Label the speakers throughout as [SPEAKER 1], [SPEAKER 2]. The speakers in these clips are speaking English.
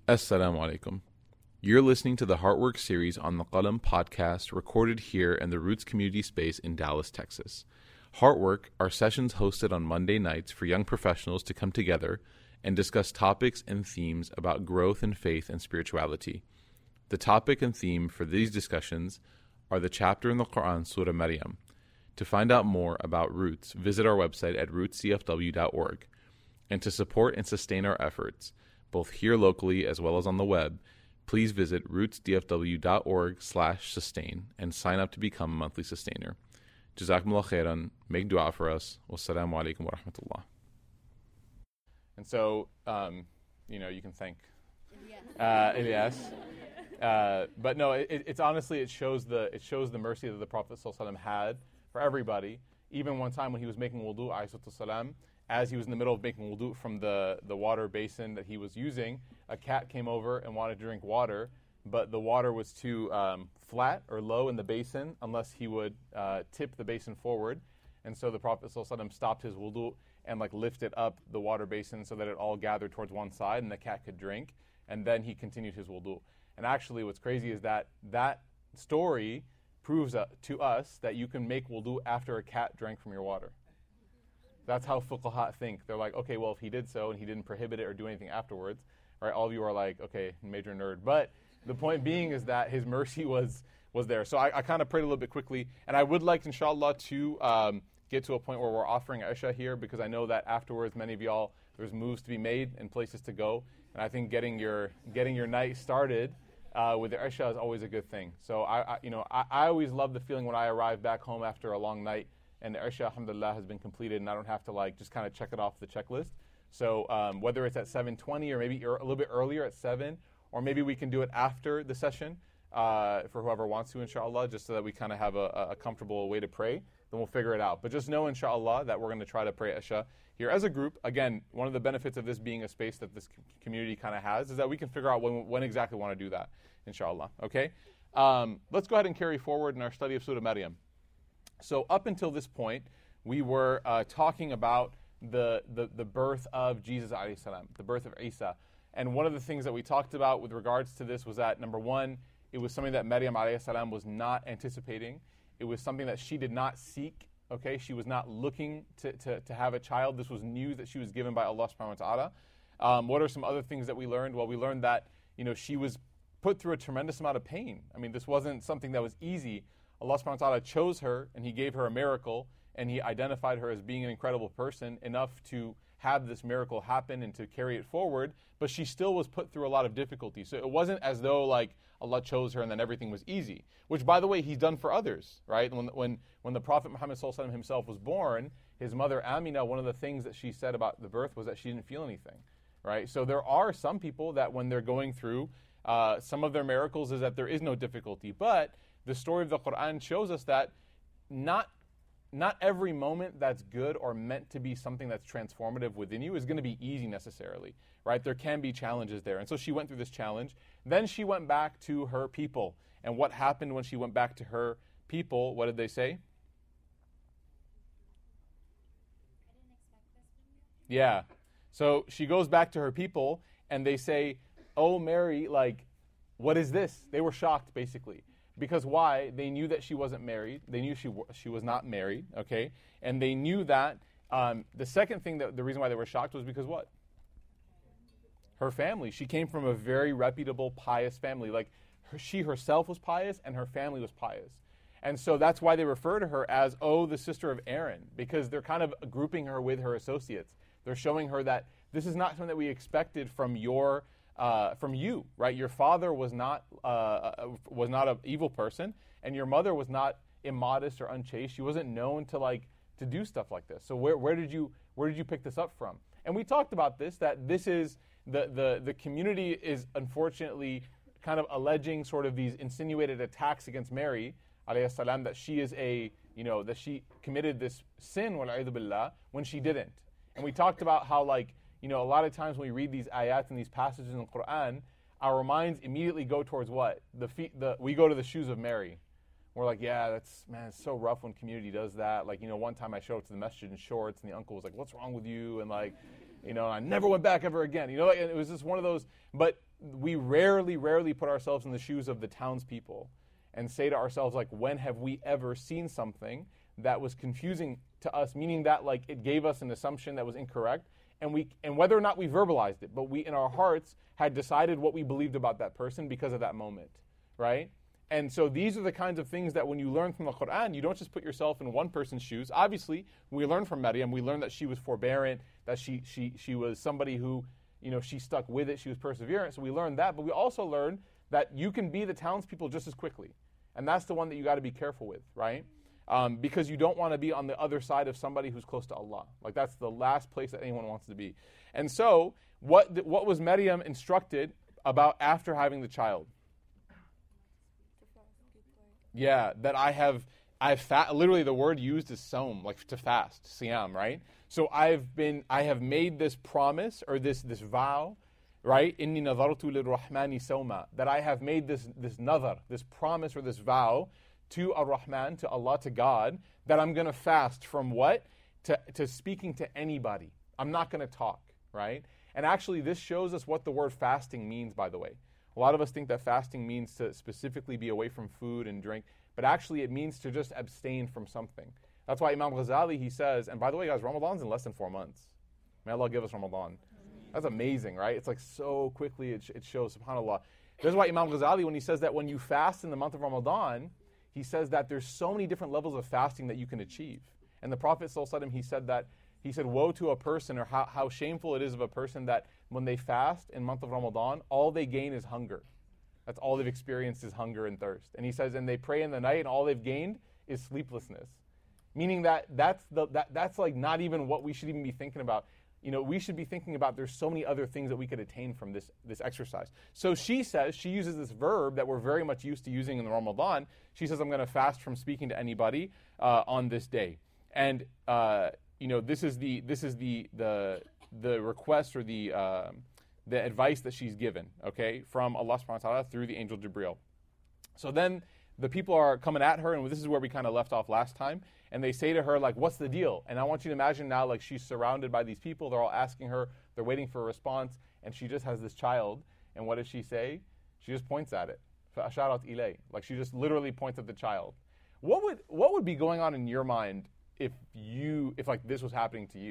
[SPEAKER 1] Assalamu alaikum. You're listening to the Heartwork series on the Qalam podcast, recorded here in the Roots community space in Dallas, Texas. Heartwork are sessions hosted on Monday nights for young professionals to come together and discuss topics and themes about growth in faith and spirituality. The topic and theme for these discussions are the chapter in the Quran, Surah Maryam. To find out more about Roots, visit our website at rootscfw.org. And to support and sustain our efforts, both here locally as well as on the web, please visit rootsdfw.org/sustain and sign up to become a monthly sustainer. Jazakumullah khairan. Make dua for us. Wassalamu alaikum wa rahmatullah. And so, you can thank Ilyas. But no, it's honestly, it shows the mercy that the Prophet ﷺ had for everybody. Even one time when he was making wudu, alayhi as he was in the middle of making wudu from the water basin that he was using, a cat came over and wanted to drink water, but the water was too flat or low in the basin unless he would tip the basin forward. And so the Prophet ﷺ stopped his wudu and lifted up the water basin so that it all gathered towards one side and the cat could drink. And then he continued his wudu. And actually what's crazy is that story proves to us that you can make wudu after a cat drank from your water. That's how fuqaha think. They're like, okay, well, if he did so and he didn't prohibit it or do anything afterwards, right? All of you are like, okay, major nerd. But the point being is that his mercy was there. So I kind of prayed a little bit quickly, and I would like, inshallah, to get to a point where we're offering Isha here, because I know that afterwards, many of y'all, there's moves to be made and places to go, and I think getting your night started with the Isha is always a good thing. So I always love the feeling when I arrive back home after a long night and the Isha, alhamdulillah, has been completed, and I don't have to just kind of check it off the checklist. So whether it's at 7:20 or maybe a little bit earlier at 7, or maybe we can do it after the session for whoever wants to, inshallah, just so that we kind of have a comfortable way to pray, then we'll figure it out. But just know, inshallah, that we're going to try to pray Isha here as a group. Again, one of the benefits of this being a space that this community kind of has is that we can figure out when exactly we want to do that, inshallah. Okay? Let's go ahead and carry forward in our study of Surah Maryam. So up until this point, we were talking about the birth of Jesus alayhi salam, the birth of Isa. And one of the things that we talked about with regards to this was that, number one, it was something that Maryam alayhi salam was not anticipating. It was something that she did not seek. Okay, she was not looking to have a child. This was news that she was given by Allah subhanahu wa ta'ala. What are some other things that we learned? Well, we learned that she was put through a tremendous amount of pain. I mean, this wasn't something that was easy. Allah subhanahu wa ta'ala chose her, and He gave her a miracle, and He identified her as being an incredible person enough to have this miracle happen and to carry it forward, but she still was put through a lot of difficulty. So it wasn't as though Allah chose her and then everything was easy, which, by the way, He's done for others, right? When the Prophet Muhammad ﷺ himself was born, his mother Amina, one of the things that she said about the birth was that she didn't feel anything, right? So there are some people that when they're going through some of their miracles is that there is no difficulty, but the story of the Quran shows us that not every moment that's good or meant to be something that's transformative within you is going to be easy necessarily, right? There can be challenges there. And so she went through this challenge. Then she went back to her people. And what happened when she went back to her people? What did they say? I
[SPEAKER 2] didn't expect this from you.
[SPEAKER 1] Yeah. So she goes back to her people and they say, "Oh, Mary, what is this?" They were shocked, basically. Because why? They knew that she wasn't married. They knew she was not married, okay? And they knew that the second thing, the reason why they were shocked was because what? Her family. She came from a very reputable, pious family. She herself was pious and her family was pious. And so that's why they refer to her as, the sister of Aaron, because they're kind of grouping her with her associates. They're showing her that this is not something that we expected from you, right? Your father was not an evil person, and your mother was not immodest or unchaste. She wasn't known to do stuff like this. So where did you pick this up from? And we talked about this, that this is the community is unfortunately kind of alleging sort of these insinuated attacks against Mary alayhi salam, that she is that she committed this sin wal'ayadhu billah when she didn't. And we talked about how a lot of times when we read these ayat and these passages in the Quran, our minds immediately go towards what? We go to the shoes of Mary. We're like, yeah, it's so rough when community does that. One time I showed up to the masjid in shorts and the uncle was like, "What's wrong with you?" And I never went back ever again. Like, it was just one of those. But we rarely put ourselves in the shoes of the townspeople and say to ourselves, like, when have we ever seen something that was confusing to us, meaning that, like, it gave us an assumption that was incorrect, and whether or not we verbalized it, but we in our hearts had decided what we believed about that person because of that moment, right? And so these are the kinds of things that when you learn from the Quran, you don't just put yourself in one person's shoes. Obviously, we learn from Maryam, we learn that she was forbearant, that she was somebody who, she stuck with it, she was perseverant. So we learned that, but we also learned that you can be the townspeople just as quickly. And that's the one that you got to be careful with, right? Because you don't want to be on the other side of somebody who's close to Allah. Like, that's the last place that anyone wants to be. And so, what was Maryam instructed about after having the child? Yeah, that literally the word used is sawm, like to fast, siyam, right? So I have made this promise or this vow, right? Inni nadartu lirrahmani sawma, that I have made this nadar, this promise or this vow to Ar-Rahman, to Allah, to God, that I'm going to fast from what? To speaking to anybody. I'm not going to talk, right? And actually this shows us what the word fasting means, by the way. A lot of us think that fasting means to specifically be away from food and drink, but actually it means to just abstain from something. That's why Imam Ghazali, he says, and by the way, guys, Ramadan's in less than 4 months. May Allah give us Ramadan. That's amazing, right? It's like so quickly it shows, subhanAllah. That's why Imam Ghazali, when he says that when you fast in the month of Ramadan, he says that there's so many different levels of fasting that you can achieve. And the Prophet ﷺ, he said, woe to a person, or how shameful it is of a person that when they fast in the month of Ramadan, all they gain is hunger. That's all they've experienced is hunger and thirst. And he says, and they pray in the night, and all they've gained is sleeplessness. Meaning that's like not even what we should even be thinking about. We should be thinking about there's so many other things that we could attain from this exercise. So she uses this verb that we're very much used to using in the Ramadan. She says, I'm going to fast from speaking to anybody on this day. And this is the request or the advice that she's given, okay, from Allah subhanahu wa ta'ala through the angel Jibreel. So then the people are coming at her, and this is where we kind of left off last time, and they say to her, like, what's the deal? And I want you to imagine now, like, she's surrounded by these people, they're all asking her, they're waiting for a response, and she just has this child, and what does she say? She just points at it. فَأَشَارَتْ إِلَيْهِ. Like, she just literally points at the child. What would be going on in your mind if like this was happening to you?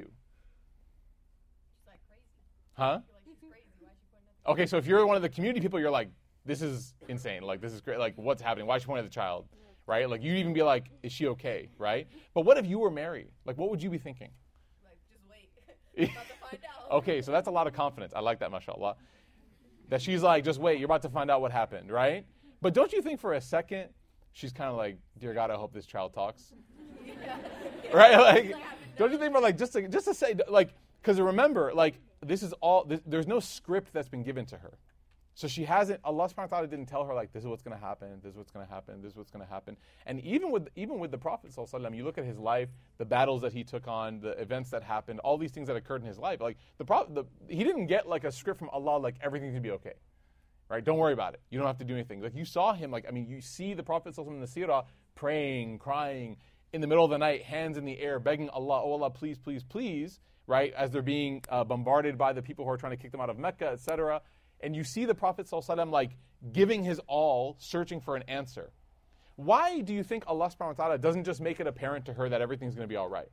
[SPEAKER 2] She's like crazy.
[SPEAKER 1] Huh?
[SPEAKER 2] You're like, she's crazy. Why is she pointing at the
[SPEAKER 1] Okay, so if you're one of the community people, you're like, this is insane. Like, this is great. Like, what's happening? Why is she pointing at the child? Right? Like, you'd even be like, is she okay? Right? But what if you were Mary? Like, what would you be thinking?
[SPEAKER 2] Like, just wait. About to find out.
[SPEAKER 1] Okay, so that's a lot of confidence. I like that, mashallah. That she's like, just wait, you're about to find out what happened, right? But don't you think for a second, she's kind of like, dear God, I hope this child talks. Right? Like, don't you think for like, just to say, like, because remember, like, there's no script that's been given to her. So she hasn't, Allah subhanahu wa ta'ala didn't tell her, like, this is what's going to happen, this is what's going to happen, this is what's going to happen. And even with the Prophet sallallahu alaihi wasallam, you look at his life, the battles that he took on, the events that happened, all these things that occurred in his life, like, he didn't get, like, a script from Allah, like, everything's going to be okay. Right? Don't worry about it. You don't have to do anything. Like, you saw him, you see the Prophet sallallahu alaihi wasallam in the seerah, praying, crying, in the middle of the night, hands in the air, begging Allah, oh Allah, please, please, please, right? As they're being bombarded by the people who are trying to kick them out of Mecca, etc. And you see the Prophet ﷺ like giving his all, searching for an answer. Why do you think Allah subhanahu wa ta'ala doesn't just make it apparent to her that everything's going to be all right?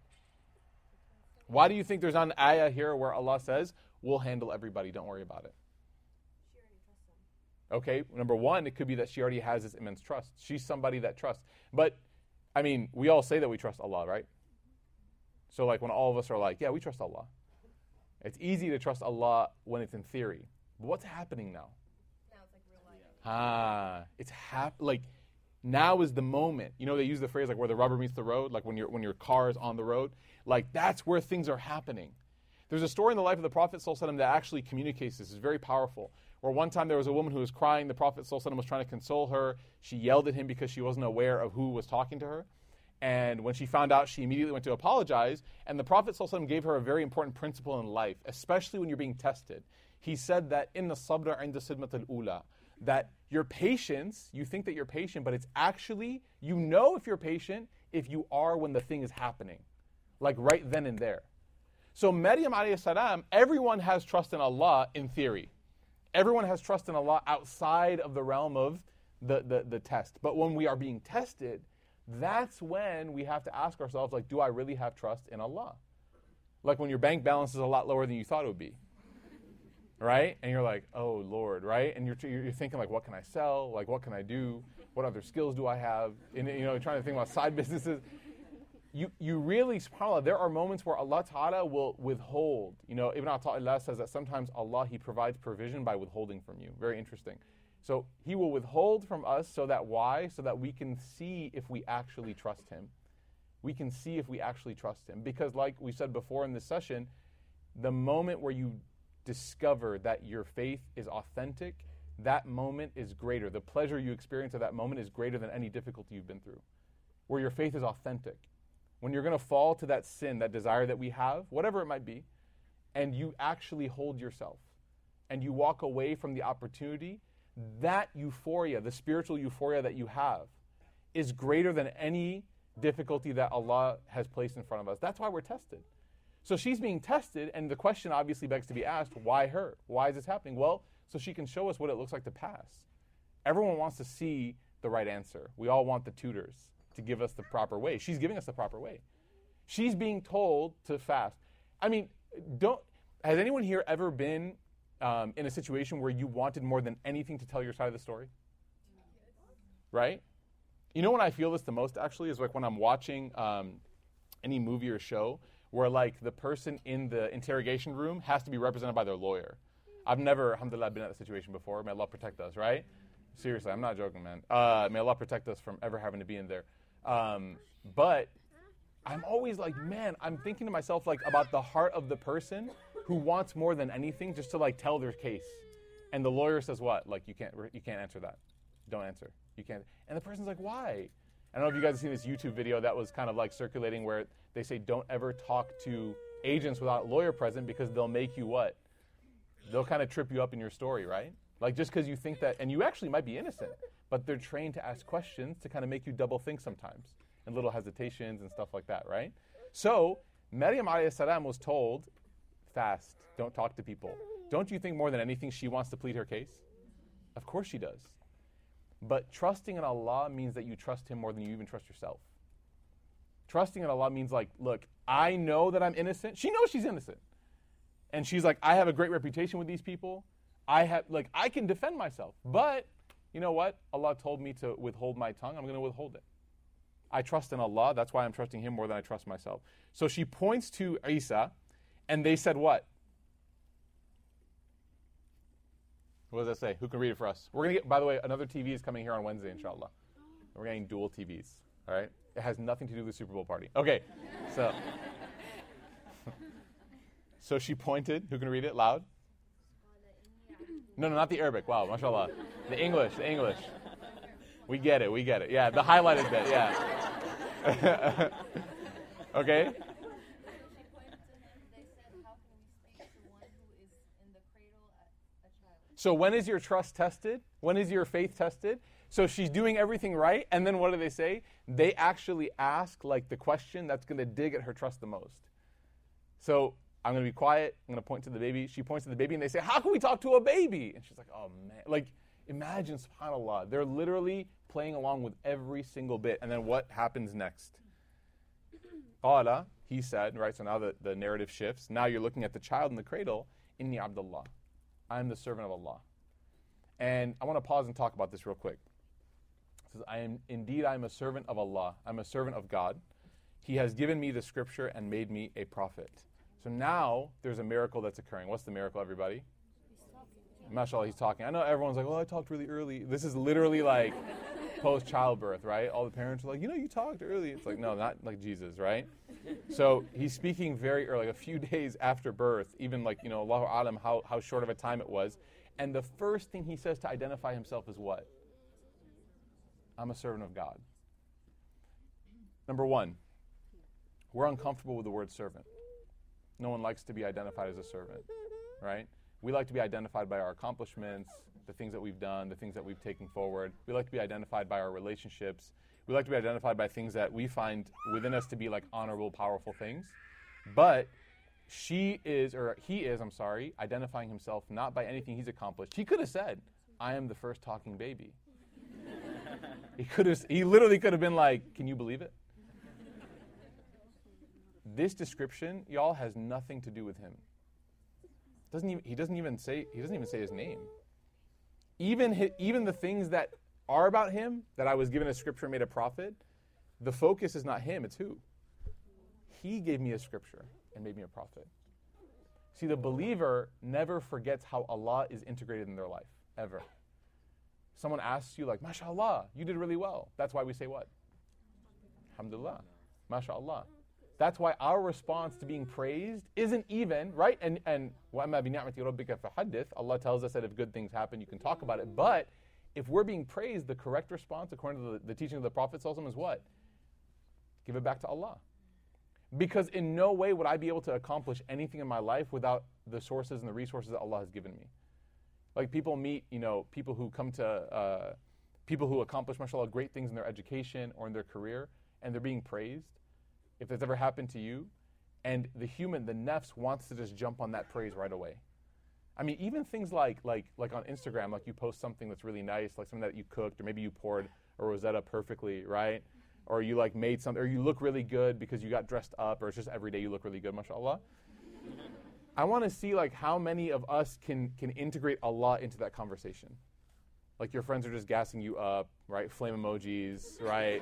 [SPEAKER 1] Why do you think there's not an ayah here where Allah says, we'll handle everybody, don't worry about it?
[SPEAKER 2] She already trusts him.
[SPEAKER 1] Okay, number one, it could be that she already has this immense trust. She's somebody that trusts. But, I mean, we all say that we trust Allah, right? So like when all of us are like, yeah, we trust Allah. It's easy to trust Allah when it's in theory. But what's happening now?
[SPEAKER 2] Now it's like real life.
[SPEAKER 1] It's like now is the moment. You know, they use the phrase like where the rubber meets the road, like when your car is on the road. Like that's where things are happening. There's a story in the life of the Prophet ﷺ that actually communicates this. It's very powerful. Where one time there was a woman who was crying. The Prophet ﷺ was trying to console her. She yelled at him because she wasn't aware of who was talking to her. And when she found out, she immediately went to apologize. And the Prophet ﷺ gave her a very important principle in life, especially when you're being tested. He said that in the sabr inda sidmat al-ula, that your patience, you think that you're patient, but it's actually, you know if you're patient if you are when the thing is happening. Like right then and there. So Maryam alayhi salam, everyone has trust in Allah in theory. Everyone has trust in Allah outside of the realm of the test. But when we are being tested, that's when we have to ask ourselves, like, do I really have trust in Allah? Like when your bank balance is a lot lower than you thought it would be. Right? And you're like, oh, Lord, right? And you're thinking, like, what can I sell? Like, what can I do? What other skills do I have? And, you're trying to think about side businesses. You really, subhanAllah, there are moments where Allah Ta'ala will withhold. Ibn Ata'illah says that sometimes Allah, He provides provision by withholding from you. Very interesting. So He will withhold from us so that why? So that we can see if we actually trust Him. We can see if we actually trust Him. Because like we said before in this session, the moment where you discover that your faith is authentic, that moment is greater. The pleasure you experience at that moment is greater than any difficulty you've been through. Where your faith is authentic. When you're going to fall to that sin, that desire that we have, whatever it might be, and you actually hold yourself, and you walk away from the opportunity, that euphoria, the spiritual euphoria that you have, is greater than any difficulty that Allah has placed in front of us. That's why we're tested. So she's being tested, and the question obviously begs to be asked, why her? Why is this happening? Well, so she can show us what it looks like to pass. Everyone wants to see the right answer. We all want the tutors to give us the proper way. She's giving us the proper way. She's being told to fast. I mean, has anyone here ever been in a situation where you wanted more than anything to tell your side of the story? Right? When I feel this the most, actually, is like when I'm watching any movie or show where like the person in the interrogation room has to be represented by their lawyer. I've never, alhamdulillah, been in that situation before. May Allah protect us, right? Seriously, I'm not joking, man. May Allah protect us from ever having to be in there. But I'm always like, man, I'm thinking to myself like about the heart of the person who wants more than anything just to like tell their case. And the lawyer says what? Like, you can't answer that. Don't answer. You can't. And the person's like, why? I don't know if you guys have seen this YouTube video that was kind of like circulating where they say don't ever talk to agents without a lawyer present because they'll make you what? They'll kind of trip you up in your story, right? Like just because you think that, and you actually might be innocent, but they're trained to ask questions to kind of make you double think sometimes, and little hesitations and stuff like that, right? So Maryam alayhi salam was told, fast, don't talk to people. Don't you think more than anything she wants to plead her case? Of course she does. But trusting in Allah means that you trust Him more than you even trust yourself. Trusting in Allah means like, look, I know that I'm innocent. She knows she's innocent. And she's like, I have a great reputation with these people. I can defend myself. But you know what? Allah told me to withhold my tongue. I'm going to withhold it. I trust in Allah. That's why I'm trusting Him more than I trust myself. So she points to Isa, and they said what? What does that say? Who can read it for us? We're going to get, by the way, another TV is coming here on Wednesday, inshallah. We're getting dual TVs, all right? It has nothing to do with the Super Bowl party. Okay, so she pointed. Who can read it loud? No, not the Arabic. Wow, mashallah. The English. We get it. Yeah, the highlighted bit, yeah. Okay. So when is your trust tested? When is your faith tested? So she's doing everything right, and then what do they say? They actually ask like the question that's going to dig at her trust the most. So I'm going to be quiet. I'm going to point to the baby. She points to the baby, and they say, how can we talk to a baby? And she's like, oh, man. Like, imagine, subhanAllah. They're literally playing along with every single bit. And then what happens next? Qala, he said, right? So now the narrative shifts. Now you're looking at the child in the cradle. Inni Abdullah. I am the servant of Allah. And I want to pause and talk about this real quick. It says, I am a servant of Allah. I'm a servant of God. He has given me the scripture and made me a prophet. So now there's a miracle that's occurring. What's the miracle, everybody? MashaAllah, he's talking. I know everyone's like, I talked really early. This is literally like post-childbirth, right? All the parents are like, you talked early. It's like, no, not like Jesus, right? So he's speaking very early, a few days after birth, even like, Allahu Alam, how short of a time it was. And the first thing he says to identify himself is what? I'm a servant of God. Number one, we're uncomfortable with the word servant. No one likes to be identified as a servant, right? We like to be identified by our accomplishments, the things that we've done, the things that we've taken forward. We like to be identified by our relationships. We like to be identified by things that we find within us to be like honorable, powerful things. But he is, identifying himself not by anything he's accomplished. He could have said, I am the first talking baby. He literally could have been like, can you believe it? This description, y'all, has nothing to do with him. He doesn't even say his name. Even the things that are about him, that I was given a scripture and made a prophet, the focus is not him, it's who? He gave me a scripture and made me a prophet. See, the believer never forgets how Allah is integrated in their life, ever. Someone asks you like, MashaAllah, you did really well. That's why we say what? Alhamdulillah. MashaAllah. That's why our response to being praised isn't even, right? And وَأَمَّا بِنِعْمَةِ رَبِّكَ فَحَدِّثْ. Allah tells us that if good things happen, you can talk about it. But if we're being praised, the correct response, according to the teaching of the Prophet ﷺ, is what? Give it back to Allah. Because in no way would I be able to accomplish anything in my life without the sources and the resources that Allah has given me. Like people meet, people who come to, people who accomplish, mashallah, great things in their education or in their career, and they're being praised. If that's ever happened to you, and the nafs wants to just jump on that praise right away. I mean, even things like on Instagram, like you post something that's really nice, like something that you cooked, or maybe you poured a Rosetta perfectly, right? Or you like made something, or you look really good because you got dressed up, or it's just every day you look really good, mashallah. I want to see like how many of us can integrate Allah into that conversation. Like your friends are just gassing you up, right? Flame emojis, right?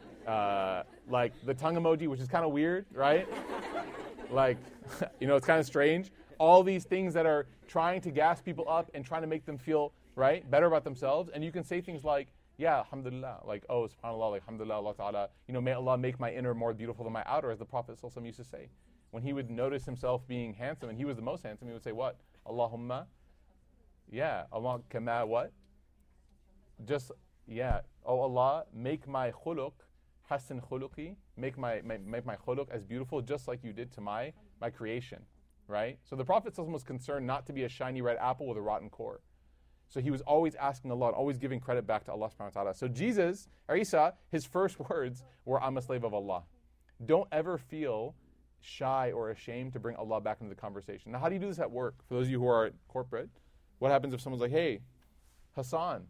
[SPEAKER 1] Like the tongue emoji, which is kind of weird, right? Like, it's kind of strange. All these things that are trying to gas people up and trying to make them feel, right, better about themselves. And you can say things like, yeah, alhamdulillah, like, oh, subhanallah, like, alhamdulillah, Allah ta'ala, may Allah make my inner more beautiful than my outer, as the Prophet ﷺ used to say. When he would notice himself being handsome, and he was the most handsome, he would say what? Allahumma, Allah kama what? Just, oh Allah, make my khuluq, hasan khuluqi, make my khuluq as beautiful just like you did to my creation, right? So the Prophet ﷺ was concerned not to be a shiny red apple with a rotten core. So he was always asking Allah, always giving credit back to Allah subhanahu wa ta'ala. So Jesus, or Isa, his first words were, I'm a slave of Allah. Don't ever feel shy or ashamed to bring Allah back into the conversation. Now, how do you do this at work? For those of you who are at corporate, what happens if someone's like, hey, Hassan,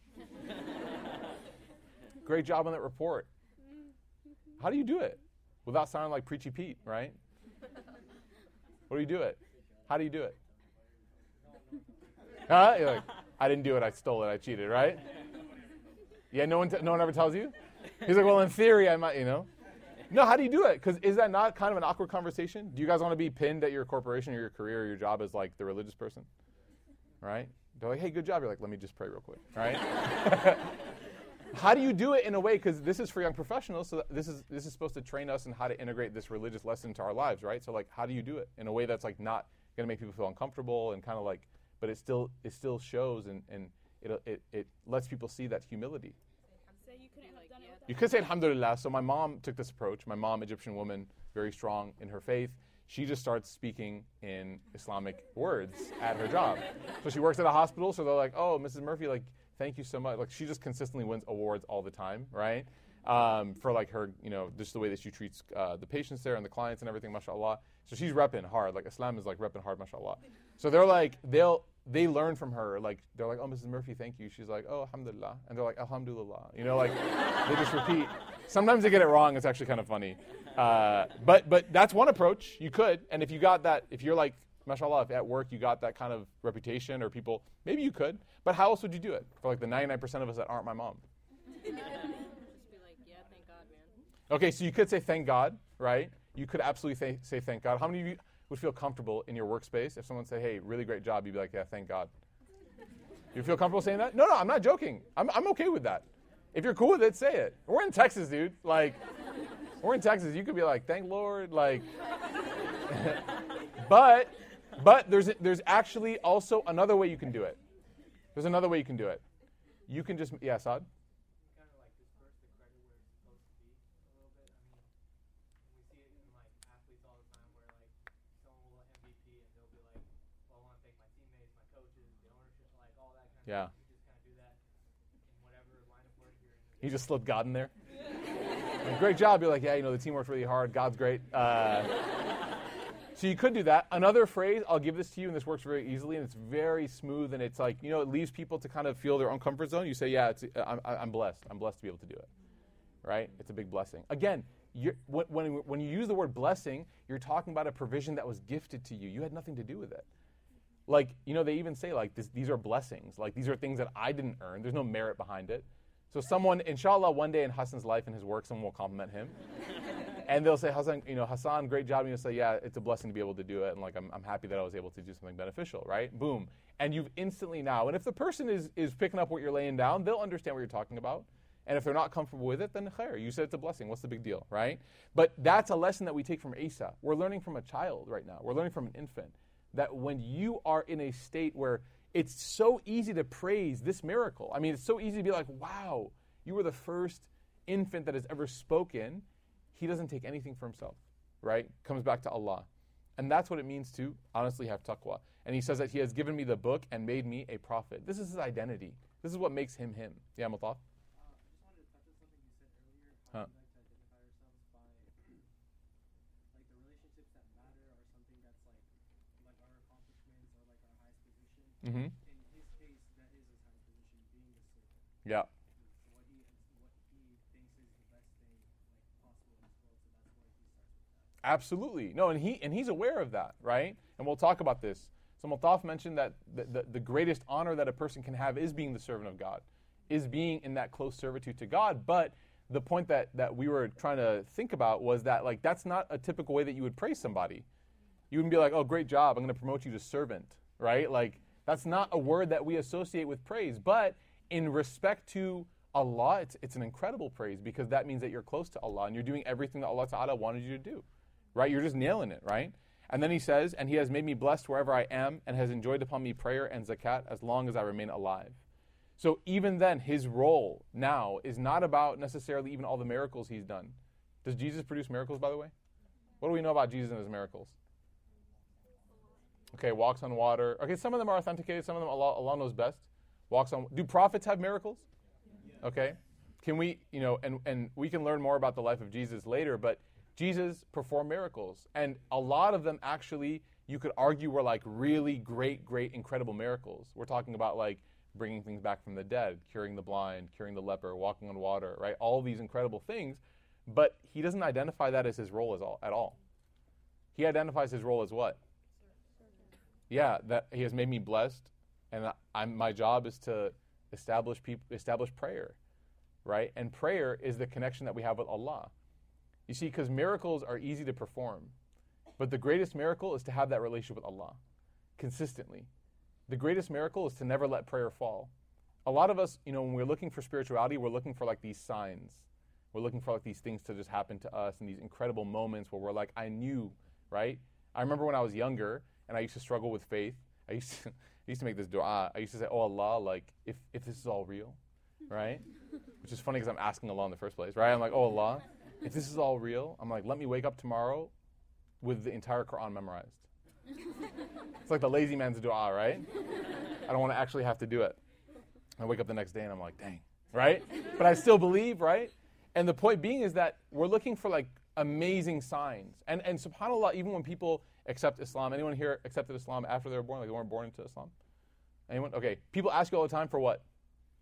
[SPEAKER 1] great job on that report. How do you do it? Without sounding like Preachy Pete, right? What do you do it? How do you do it? Huh? You're like, I didn't do it, I stole it, I cheated, right? Yeah, no one ever tells you? He's like, well, in theory, I might, No, how do you do it? Because is that not kind of an awkward conversation? Do you guys want to be pinned at your corporation or your career or your job as like the religious person? Right? They're like, hey, good job. You're like, let me just pray real quick, right? How do you do it in a way, because this is for young professionals, so this is supposed to train us in how to integrate this religious lesson into our lives, right? So like, how do you do it in a way that's like not going to make people feel uncomfortable and kind of like, but it still shows and it lets people see that humility. You could say alhamdulillah. So my mom took this approach. My mom, Egyptian woman, very strong in her faith. She just starts speaking in Islamic words at her job. So she works at a hospital, so they're like, oh, Mrs. Murphy, like, thank you so much. Like, she just consistently wins awards all the time, right? For like her, just the way that she treats the patients there and the clients and everything, mashallah. So she's repping hard. Like, Islam is like repping hard, mashallah. So they're like, they learn from her. Like, they're like, oh, Mrs. Murphy, thank you. She's like, oh, alhamdulillah. And they're like, alhamdulillah. Like, they just repeat. Sometimes they get it wrong. It's actually kind of funny. But that's one approach. You could. And if you got that, if you're like, mashallah, if at work you got that kind of reputation or people, maybe you could. But how else would you do it for like the 99% of us that aren't my mom?
[SPEAKER 2] Just be like, yeah, thank God, man.
[SPEAKER 1] Okay, so you could say thank God, right? You could absolutely say thank God. How many of you would feel comfortable in your workspace if someone said, hey, really great job? You'd be like, yeah, thank God. You feel comfortable saying that? No, I'm not joking. I'm okay with that. If you're cool with it, say it. We're in Texas, dude. Like, we're in Texas. You could be like, thank Lord. Like, but there's actually also another way you can do it. There's another way you can do it. You can just, yeah, Saad?
[SPEAKER 3] Kind of like disperse the credit where it's supposed to be a little bit. I mean, we see it in like athletes all the time where like someone will MVP and they'll be like, well, I want to thank my teammates, my coaches, the ownership, like all that kind of
[SPEAKER 1] Yeah.
[SPEAKER 3] stuff. You just kind of do that in whatever line of work you're in.
[SPEAKER 1] You just slipped God in there. Like, great job. You're like, yeah, the team worked really hard. God's great. So you could do that. Another phrase, I'll give this to you, and this works very easily, and it's very smooth, and it's like, it leaves people to kind of feel their own comfort zone. You say, yeah, I'm blessed. I'm blessed to be able to do it, right? It's a big blessing. Again, when you use the word blessing, you're talking about a provision that was gifted to you. You had nothing to do with it. Like, they even say, like, these are blessings. Like, these are things that I didn't earn. There's no merit behind it. So someone, inshallah, one day in Hassan's life and his work, someone will compliment him. And they'll say, Hassan, great job. And you'll say, yeah, it's a blessing to be able to do it. And like, I'm happy that I was able to do something beneficial, right? Boom. And you've instantly now, and if the person is picking up what you're laying down, they'll understand what you're talking about. And if they're not comfortable with it, then khair. You said it's a blessing. What's the big deal, right? But that's a lesson that we take from Isa. We're learning from a child right now. We're learning from an infant that when you are in a state where it's so easy to praise this miracle. I mean, it's so easy to be like, wow, you were the first infant that has ever spoken. He doesn't take anything for himself, right? Comes back to Allah. And that's what it means to honestly have taqwa. And he says that he has given me the book and made me a prophet. This is his identity. This is what makes him him. Yeah, Mutaf?
[SPEAKER 3] I just wanted to touch on something you said earlier. How we like to identify ourselves by like the relationships that matter or something that's like our accomplishments or like our highest position.
[SPEAKER 1] Mm-hmm.
[SPEAKER 3] In his case, that is his highest position, being the servant.
[SPEAKER 1] Yeah.
[SPEAKER 3] What he thinks is the best thing possible in this world, so that's why he starts with that.
[SPEAKER 1] Absolutely. No, and he's aware of that, right? And we'll talk about this. So Multaf mentioned that the greatest honor that a person can have is being the servant of God, is being in that close servitude to God. But the point that we were trying to think about was that like that's not a typical way that you would praise somebody. You wouldn't be like, oh, great job, I'm going to promote you to servant, right? Like that's not a word that we associate with praise. But in respect to Allah, it's an incredible praise because that means that you're close to Allah and you're doing everything that Allah Ta'ala wanted you to do, right? You're just nailing it, right? And then he says, and he has made me blessed wherever I am and has enjoined upon me prayer and zakat as long as I remain alive. So even then, his role now is not about necessarily even all the miracles he's done. Does Jesus produce miracles, by the way? What do we know about Jesus and his miracles? Okay, walks on water. Okay, some of them are authenticated. Some of them Allah knows best. Walks on. Do prophets have miracles? Okay. Can we, and we can learn more about the life of Jesus later, but Jesus performed miracles. And a lot of them actually, you could argue, were like really great, incredible miracles. We're talking about like bringing things back from the dead, curing the blind, curing the leper, walking on water, right? All these incredible things. But he doesn't identify that as his role at all. He identifies his role as what? Yeah, that he has made me blessed, and my job is to establish prayer, right? And prayer is the connection that we have with Allah. You see, because miracles are easy to perform, but the greatest miracle is to have that relationship with Allah consistently. The greatest miracle is to never let prayer fall. A lot of us, when we're looking for spirituality, we're looking for like these signs. We're looking for like these things to just happen to us and these incredible moments where we're like, I knew, right? I remember when I was younger and I used to struggle with faith. I used to make this dua. I used to say, oh Allah, like if this is all real, right? Which is funny because I'm asking Allah in the first place, right? I'm like, oh Allah, if this is all real, I'm like, let me wake up tomorrow with the entire Quran memorized. It's like the lazy man's dua, right? I don't want to actually have to do it. I wake up the next day and I'm like, dang, right? But I still believe, right? And the point being is that we're looking for like amazing signs. And subhanAllah, even when people accept Islam, anyone here accepted Islam after they were born? Like they weren't born into Islam? Anyone? Okay. People ask you all the time for what?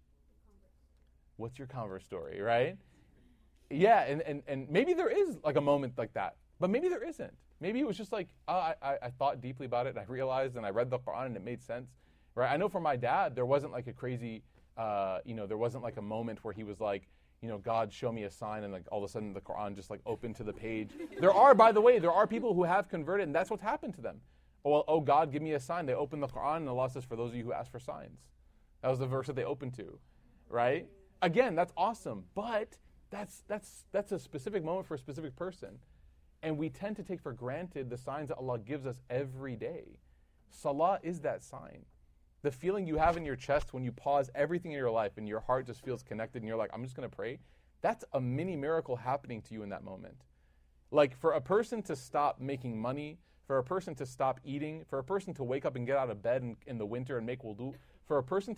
[SPEAKER 1] What's your converse story, right? Yeah, and maybe there is like a moment like that, but maybe there isn't. Maybe it was just like, I thought deeply about it, and I realized, and I read the Quran, and it made sense, right? I know for my dad, there wasn't like a crazy, there wasn't like a moment where he was like, God, show me a sign, and like all of a sudden the Quran just like opened to the page. By the way, there are people who have converted, and that's what's happened to them. Oh God, give me a sign. They open the Quran, and Allah says, for those of you who ask for signs. That was the verse that they opened to, right? Again, that's awesome, but that's a specific moment for a specific person. And we tend to take for granted the signs that Allah gives us every day. Salah is that sign. The feeling you have in your chest when you pause everything in your life and your heart just feels connected and you're like, I'm just going to pray, that's a mini miracle happening to you in that moment. Like for a person to stop making money, for a person to stop eating, for a person to wake up and get out of bed in the winter and make wudu, for a person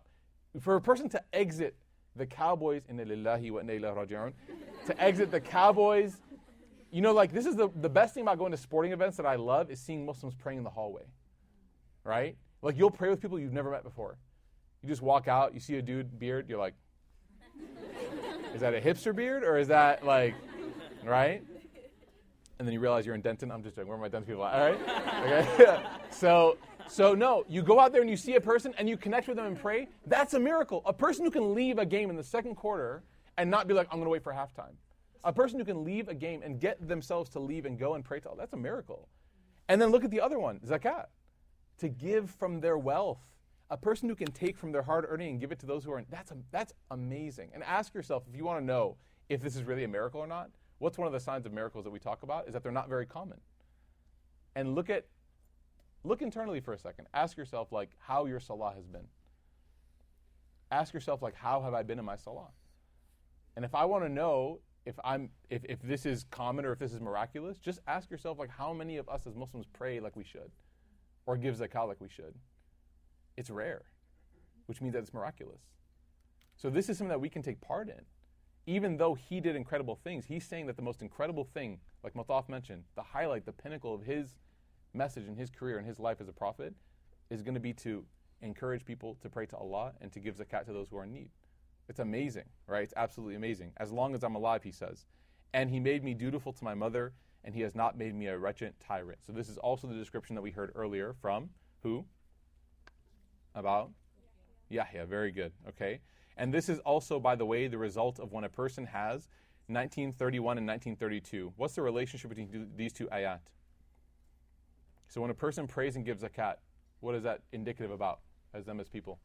[SPEAKER 1] to exit the Cowboys, inna lillahi wa inna ilayhi raji'un, to exit the Cowboys You know, like, this is the best thing about going to sporting events that I love is seeing Muslims praying in the hallway, right? Like, you'll pray with people you've never met before. You just walk out, you see a dude, beard, you're like, is that a hipster beard, or is that, like, right? And then you realize you're in Denton. I'm just joking. Where are my Denton people at? All right? Okay. So no, you go out there and you see a person and you connect with them and pray. That's a miracle. A person who can leave a game in the second quarter and not be like, I'm going to wait for halftime. A person who can leave a game and get themselves to leave and go and pray to Allah, that's a miracle. And then look at the other one, zakat. To give from their wealth. A person who can take from their hard earning and give it to those who are, that's amazing. And ask yourself, if you want to know if this is really a miracle or not, what's one of the signs of miracles that we talk about is that they're not very common. And look internally for a second. Ask yourself, like, how your salah has been. Ask yourself, like, how have I been in my salah? And if I want to know if this is common or if this is miraculous, just ask yourself, like, how many of us as Muslims pray like we should or give zakah like we should? It's rare, which means that it's miraculous. So this is something that we can take part in. Even though he did incredible things, he's saying that the most incredible thing, like Mataf mentioned, the highlight, the pinnacle of his message in his career and his life as a prophet is going to be to encourage people to pray to Allah and to give zakat to those who are in need. It's amazing, right? It's absolutely amazing. As long as I'm alive, he says. And he made me dutiful to my mother, and he has not made me a wretched tyrant. So this is also the description that we heard earlier from who? About? Yahya. Very good. Okay. And this is also, by the way, the result of when a person has 1931 and 1932. What's the relationship between these two ayat? So when a person prays and gives zakat, what is that indicative about as them as people?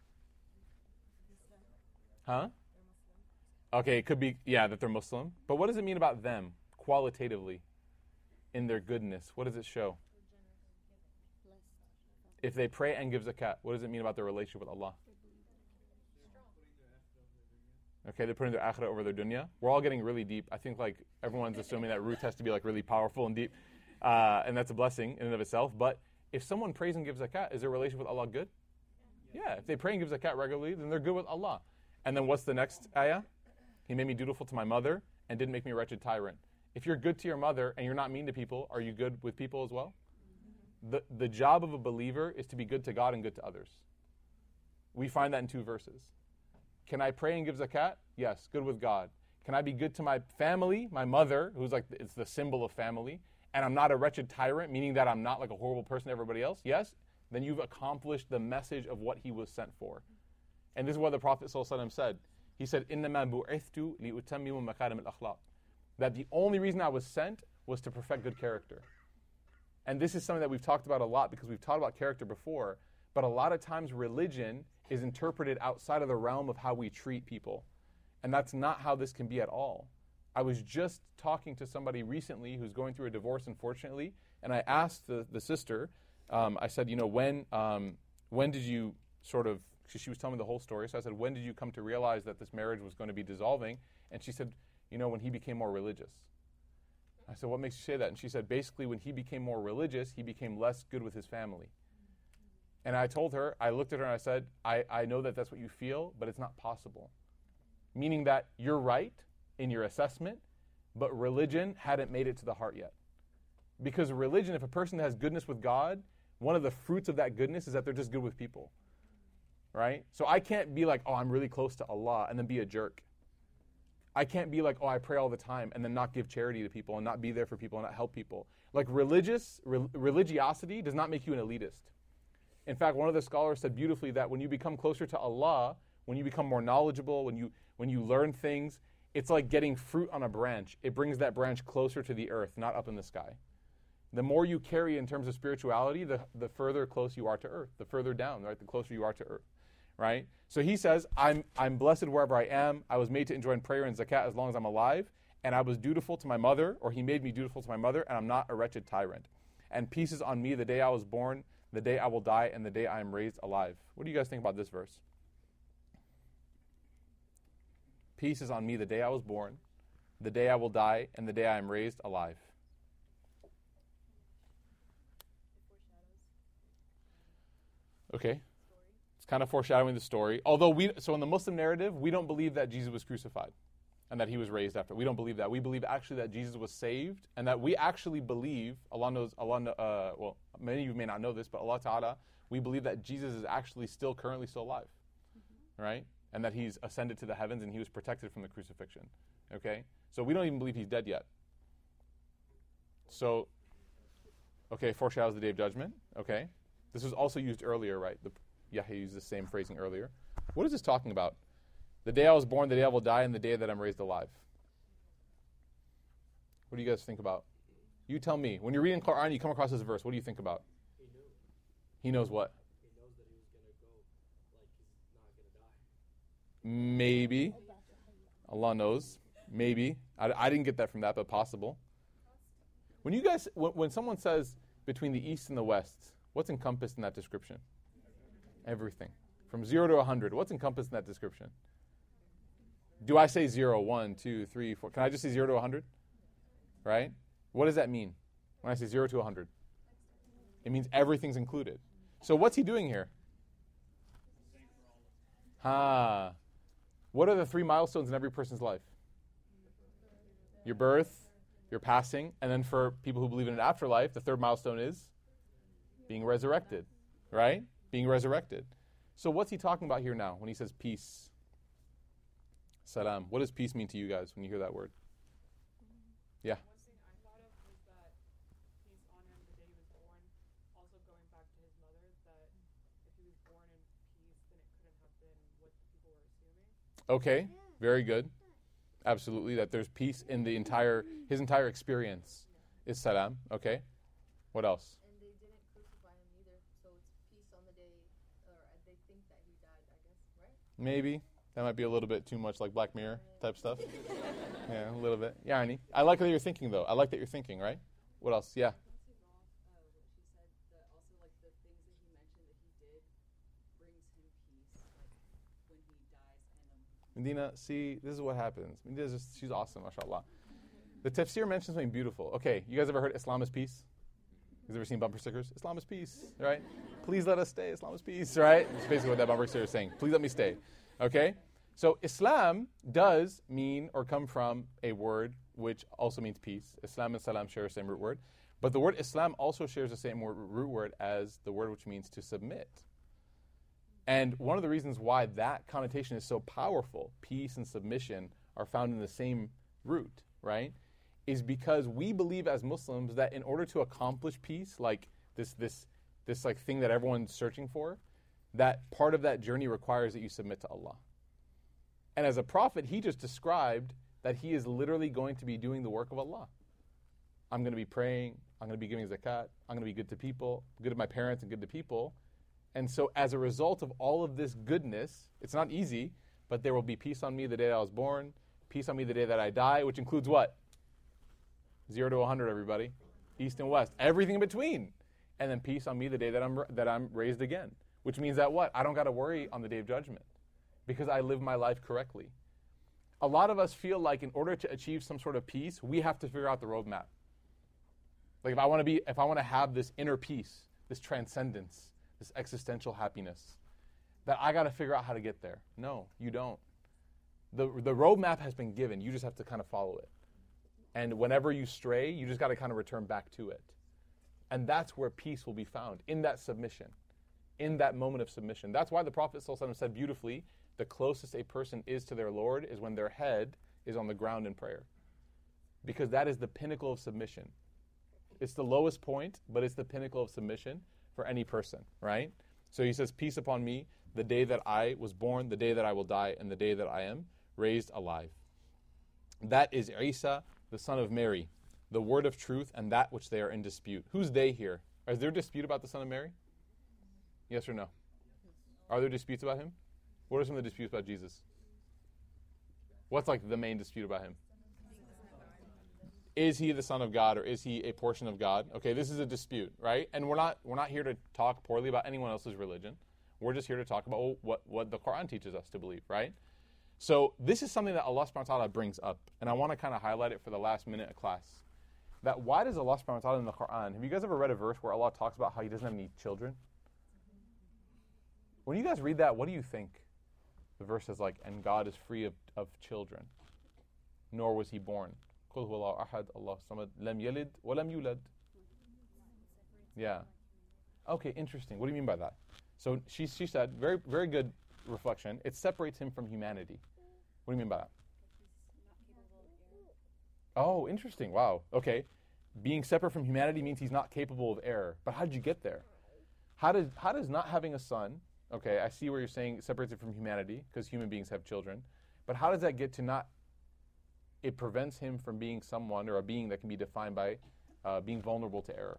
[SPEAKER 1] Huh? Okay, it could be, that they're Muslim. But what does it mean about them, qualitatively, in their goodness? What does it show? If they pray and give zakat, what does it mean about their relationship with Allah? Okay, they're putting their akhirah over their dunya. We're all getting really deep. I think, like, everyone's assuming that Ruth has to be, like, really powerful and deep. And that's a blessing in and of itself. But if someone prays and gives zakat, is their relationship with Allah good? Yeah, if they pray and give zakat regularly, then they're good with Allah. And then what's the next ayah? He made me dutiful to my mother and didn't make me a wretched tyrant. If you're good to your mother and you're not mean to people, are you good with people as well? The job of a believer is to be good to God and good to others. We find that in 2 verses. Can I pray and give zakat? Yes, good with God. Can I be good to my family, my mother, who's like, it's the symbol of family, and I'm not a wretched tyrant, meaning that I'm not like a horrible person to everybody else? Yes, then you've accomplished the message of what he was sent for. And this is what the Prophet ﷺ said. He said, إِنَّمَا بُعِثْتُ لِأُتَمِّمُ مَكَارِمَ الْأَخْلَاقِ. That the only reason I was sent was to perfect good character. And this is something that we've talked about a lot because we've talked about character before, but a lot of times religion is interpreted outside of the realm of how we treat people. And that's not how this can be at all. I was just talking to somebody recently who's going through a divorce, unfortunately, and I asked the sister, I said, when did you sort of, she was telling me the whole story, so I said, when did you come to realize that this marriage was going to be dissolving? And she said, when he became more religious. I said, what makes you say that? And she said, basically, when he became more religious, he became less good with his family. And I told her, I looked at her and I said, I know that that's what you feel, but it's not possible. Meaning that you're right in your assessment, but religion hadn't made it to the heart yet. Because religion, if a person has goodness with God, one of the fruits of that goodness is that they're just good with people. Right? So I can't be like, I'm really close to Allah and then be a jerk. I can't be like, I pray all the time and then not give charity to people and not be there for people and not help people. Like religiosity does not make you an elitist. In fact, one of the scholars said beautifully that when you become closer to Allah, when you become more knowledgeable, when you learn things, it's like getting fruit on a branch. It brings that branch closer to the earth, not up in the sky. The more you carry in terms of spirituality, the further close you are to earth. The further down, right, the closer you are to earth. Right? So he says, I'm blessed wherever I am. I was made to enjoin prayer and zakat as long as I'm alive. And I was dutiful to my mother, or he made me dutiful to my mother, and I'm not a wretched tyrant. And peace is on me the day I was born, the day I will die, and the day I am raised alive. What do you guys think about this verse? Peace is on me the day I was born, the day I will die, and the day I am raised alive. Okay. It's kind of foreshadowing the story. Although so in the Muslim narrative, we don't believe that Jesus was crucified. and that he was raised after. We don't believe that. We believe actually that Jesus was saved, and that we actually believe, Allah knows, well, many of you may not know this, but Allah Ta'ala, we believe that Jesus is actually currently still alive, right? And that he's ascended to the heavens and he was protected from the crucifixion, okay? So we don't even believe he's dead yet. So, okay, foreshadows the day of judgment, okay? This was also used earlier, right? Yahya used the same phrasing earlier. What is this talking about? The day I was born, the day I will die, and the day that I'm raised alive. What do you guys think about? You tell me. When you're reading Quran, you come across this verse. What do you think about?
[SPEAKER 3] He knew.
[SPEAKER 1] He knows what?
[SPEAKER 3] He knows that he was going to go, like he's not going to die.
[SPEAKER 1] Maybe. Allah knows. Maybe. I didn't get that from that, but possible. When you guys, when someone says between the East and the West, what's encompassed in that description? Everything. From 0 to 100, what's encompassed in that description? Do I say 0, 1, 2, 3, 4? Can I just say 0 to 100? Right? What does that mean when I say 0 to 100? It means everything's included. So what's he doing here? What are the 3 milestones in every person's life? Your birth, your passing, and then for people who believe in an afterlife, the 3rd milestone is being resurrected. Right? Being resurrected. So what's he talking about here now when he says peace? Salam. What does peace mean to you guys when you hear that word? Yeah.
[SPEAKER 4] One thing I thought of was that peace on him the day he was born. Also going back to his mother, that if he was born in peace, then it couldn't have been what people were assuming.
[SPEAKER 1] Okay. Very good. Absolutely. That there's peace in his entire experience is salam. Okay. What else?
[SPEAKER 2] And they didn't crucify him either, so it's peace on the day, or they think that he died, I guess, right?
[SPEAKER 1] Maybe. That might be a little bit too much like Black Mirror type stuff. Yeah, a little bit. Yeah, Arnie. I like that you're thinking, though. I like that you're thinking, right? What else? Yeah.
[SPEAKER 5] Bouncing off what she said, that also like the things that he mentioned that he did brings him peace, like when he dies and
[SPEAKER 1] Medina, see, this is what happens. She's awesome, mashallah. The tafsir mentions something beautiful. Okay, you guys ever heard Islam is peace? You guys ever seen bumper stickers? Islam is peace, right? Please let us stay. Islam is peace, right? That's basically what that bumper sticker is saying. Please let me stay. Okay? So Islam does mean or come from a word which also means peace. Islam and salam share the same root word. But the word Islam also shares the same root word as the word which means to submit. And one of the reasons why that connotation is so powerful, peace and submission are found in the same root, right? Is because we believe as Muslims that in order to accomplish peace, like this like thing that everyone's searching for, that part of that journey requires that you submit to Allah. And as a prophet, he just described that he is literally going to be doing the work of Allah. I'm going to be praying, I'm going to be giving zakat, I'm going to be good to people, good to my parents and good to people. And so as a result of all of this goodness, it's not easy, but there will be peace on me the day that I was born, peace on me the day that I die, which includes what? 0 to 100, everybody. East and west. Everything in between. And then peace on me the day that I'm raised again. Which means that what? I don't got to worry on the day of judgment because I live my life correctly. A lot of us feel like in order to achieve some sort of peace, we have to figure out the roadmap. Like if I want to have this inner peace, this transcendence, this existential happiness, that I got to figure out how to get there. No, you don't. The roadmap has been given. You just have to kind of follow it. And whenever you stray, you just got to kind of return back to it. And that's where peace will be found, in that submission, in that moment of submission. That's why the Prophet ﷺ said beautifully, the closest a person is to their Lord is when their head is on the ground in prayer. Because that is the pinnacle of submission. It's the lowest point, but it's the pinnacle of submission for any person, right? So he says, peace upon me the day that I was born, the day that I will die, and the day that I am raised alive. That is Isa, the son of Mary, the word of truth, and that which they are in dispute. Who's they here? Is there dispute about the son of Mary? Yes or no? Are there disputes about him? What are some of the disputes about Jesus? What's like the main dispute about him? Is he the son of God or is he a portion of God? Okay, this is a dispute, right? And we're not here to talk poorly about anyone else's religion. We're just here to talk about what the Quran teaches us to believe, right? So this is something that Allah subhanahu wa ta'ala brings up, and I want to kind of highlight it for the last minute of class. That why does Allah subhanahu wa ta'ala in the Quran, have you guys ever read a verse where Allah talks about how he doesn't have any children? When you guys read that, what do you think? The verse is like, and God is free of children. nor was he born. قُلْ هُوَ اللَّهُ أَحَدٌ اللَّهُ الصَّمَدُ لَمْ يَلِدْ وَلَمْ يُولَدْ. Yeah. Okay, interesting. What do you mean by that? So she said, very, very good reflection. It separates him from humanity. What do you mean by that? Oh, interesting. Wow. Okay. Being separate from humanity means he's not capable of error. But how did you get there? How does not having a son, okay, I see where you're saying it separates it from humanity, because human beings have children. But how does that get to not, it prevents him from being someone or a being that can be defined by being vulnerable to error?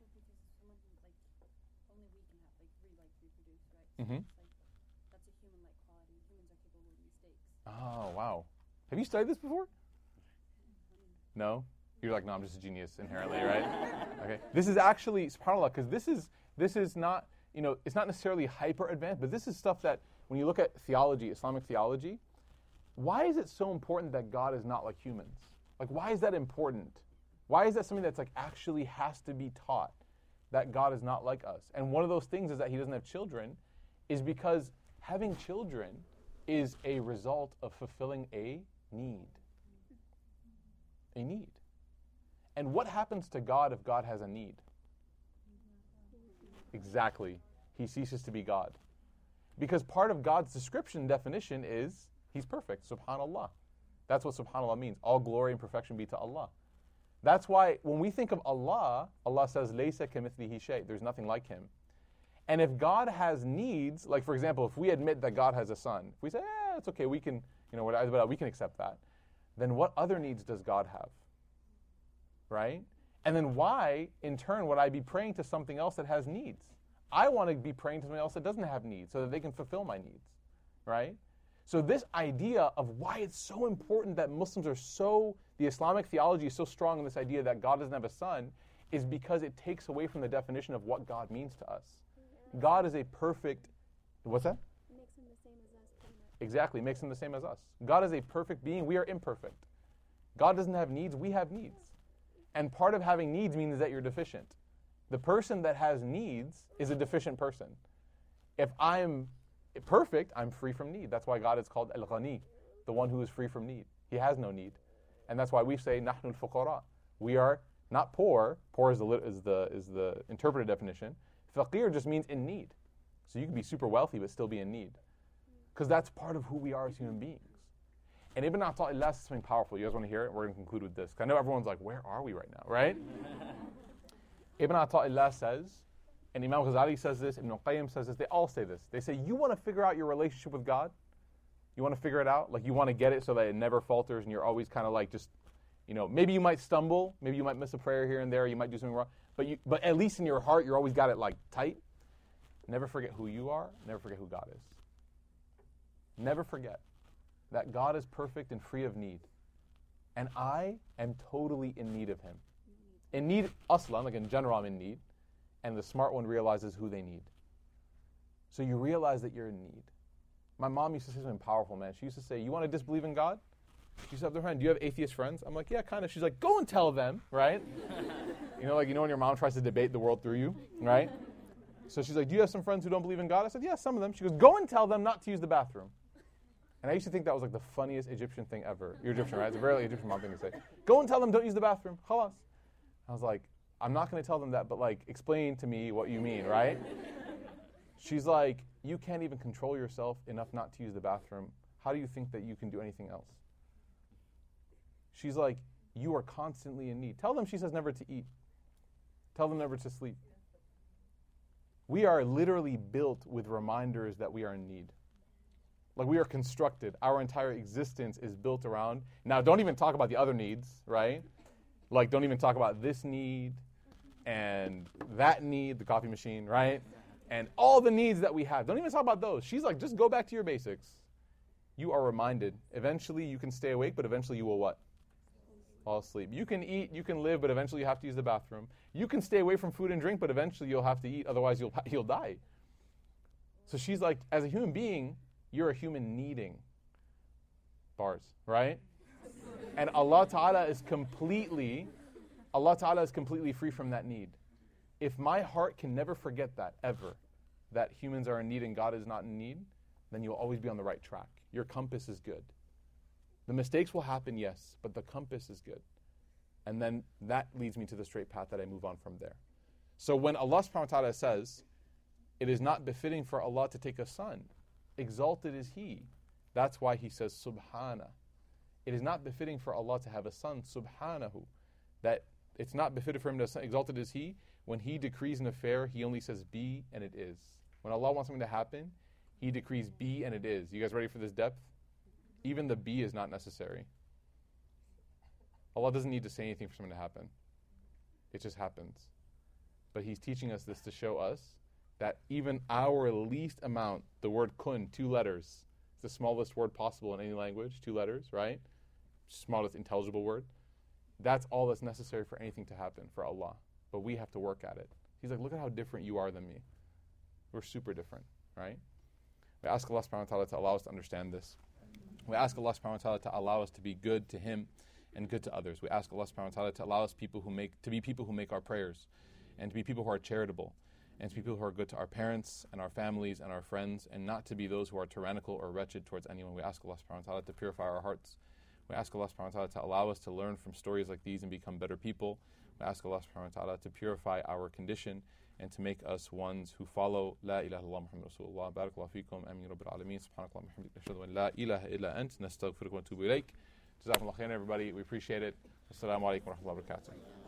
[SPEAKER 1] Mm-hmm.
[SPEAKER 5] That's a human-like quality. Humans are capable of mistakes.
[SPEAKER 1] Oh, wow. Have you studied this before? No? You're like, no, I'm just a genius inherently, right? Okay. This is actually, subhanAllah, because this is not, it's not necessarily hyper advanced, but this is stuff that when you look at theology, Islamic theology, why is it so important that God is not like humans? Like, why is that important? Why is that something that's like actually has to be taught, that God is not like us? And one of those things is that he doesn't have children, is because having children is a result of fulfilling a need. A need. And what happens to God if God has a need? Exactly. He ceases to be God. Because part of God's description definition is he's perfect. Subhanallah. That's what subhanallah means. All glory and perfection be to Allah. That's why when we think of Allah, Allah says, Laysa kamithlihi shay. There's nothing like him. And if God has needs, like for example, if we admit that God has a son, if we say, it's okay, we can, we can accept that, then what other needs does God have? Right? And then why, in turn, would I be praying to something else that has needs? I want to be praying to something else that doesn't have needs so that they can fulfill my needs. Right? So this idea of why it's so important that Muslims are the Islamic theology is so strong in this idea that God doesn't have a son is because it takes away from the definition of what God means to us. God is a perfect, what's that?
[SPEAKER 2] Makes him the same as us.
[SPEAKER 1] Exactly, makes him the same as us. God is a perfect being, we are imperfect. God doesn't have needs, we have needs. And part of having needs means that you're deficient. The person that has needs is a deficient person. If I'm perfect, I'm free from need. That's why God is called Al-Ghani, the one who is free from need. He has no need. And that's why we say, Nahnu al-fuqara. We are not poor. Poor is the interpreted definition. Faqir just means in need. So you can be super wealthy but still be in need. Because that's part of who we are as human beings. And Ibn Ata'illah says something powerful. You guys want to hear it? We're going to conclude with this. Because I know everyone's like, where are we right now, right? Ibn Ata'illah says, and Imam Ghazali says this, Ibn Qayyim says this, they all say this. They say, you want to figure out your relationship with God? You want to figure it out? Like you want to get it so that it never falters and you're always kind of like just, maybe you might stumble, maybe you might miss a prayer here and there, you might do something wrong, but at least in your heart, you always got it like tight. Never forget who you are, never forget who God is. Never forget that God is perfect and free of need. And I am totally in need of him. In need, aslan, like in general, I'm in need. And the smart one realizes who they need. So you realize that you're in need. My mom used to say something powerful, man. She used to say, you want to disbelieve in God? She used to have their friend, do you have atheist friends? I'm like, yeah, kind of. She's like, go and tell them, right? When your mom tries to debate the world through you, right? So she's like, do you have some friends who don't believe in God? I said, yeah, some of them. She goes, go and tell them not to use the bathroom. And I used to think that was like the funniest Egyptian thing ever. You're Egyptian, right? It's a very Egyptian mom thing to say. Go and tell them don't use the bathroom. Khalas. I was like, I'm not going to tell them that, but like, explain to me what you mean, right? She's like, you can't even control yourself enough not to use the bathroom. How do you think that you can do anything else? She's like, you are constantly in need. Tell them, she says, never to eat. Tell them never to sleep. We are literally built with reminders that we are in need. Like we are constructed. Our entire existence is built around. Now, don't even talk about the other needs, right? Like, don't even talk about this need and that need, the coffee machine, right? And all the needs that we have. Don't even talk about those. She's like, just go back to your basics. You are reminded. Eventually, you can stay awake, but eventually you will what? Fall asleep. You can eat, you can live, but eventually you have to use the bathroom. You can stay away from food and drink, but eventually you'll have to eat, otherwise you'll die. So she's like, as a human being, you're a human needing. Bars, right? And Allah Ta'ala is completely free from that need. If my heart can never forget that, ever, that humans are in need and God is not in need, then you'll always be on the right track. Your compass is good. The mistakes will happen, yes, but the compass is good. And then that leads me to the straight path that I move on from there. So when Allah subhanahu wa ta'ala says, it is not befitting for Allah to take a son, exalted is He. That's why He says, Subhana. It is not befitting for Allah to have a son, Subhanahu. That it's not befitting for Him to, exalted is He. When He decrees an affair, He only says be and it is. When Allah wants something to happen, He decrees be and it is. You guys ready for this depth? Even the be is not necessary. Allah doesn't need to say anything for something to happen. It just happens. But He's teaching us this to show us that even our least amount, the word kun, 2 letters, it's the smallest word possible in any language, 2 letters, right? Smallest intelligible word. That's all that's necessary for anything to happen for Allah. But we have to work at it. He's like, look at how different you are than me. We're super different, right? We ask Allah subhanahu wa ta'ala to allow us to understand this. We ask Allah subhanahu wa ta'ala to allow us to be good to Him and good to others. We ask Allah subhanahu wa ta'ala to allow us to be people who make our prayers, and to be people who are charitable, and to be people who are good to our parents and our families and our friends, and not to be those who are tyrannical or wretched towards anyone. We ask Allah subhanahu wa ta'ala to purify our hearts. We ask Allah subhanahu wa ta'ala to allow us to learn from stories like these and become better people. We ask Allah subhanahu wa ta'ala to purify our condition and to make us ones who follow La ilaha illallah Muhammad Rasulullah. Barakallahu feekum. Ameen Rabbil Alameen. Subhanakallah wa bihamdika. Nashhadu an la ilaha illa ant. Nastaghfiruka wa natubu ilayk. Jazakumullah khairan, everybody. We appreciate it. Assalamu alaikum wa rahmatullahi wa barakatuh.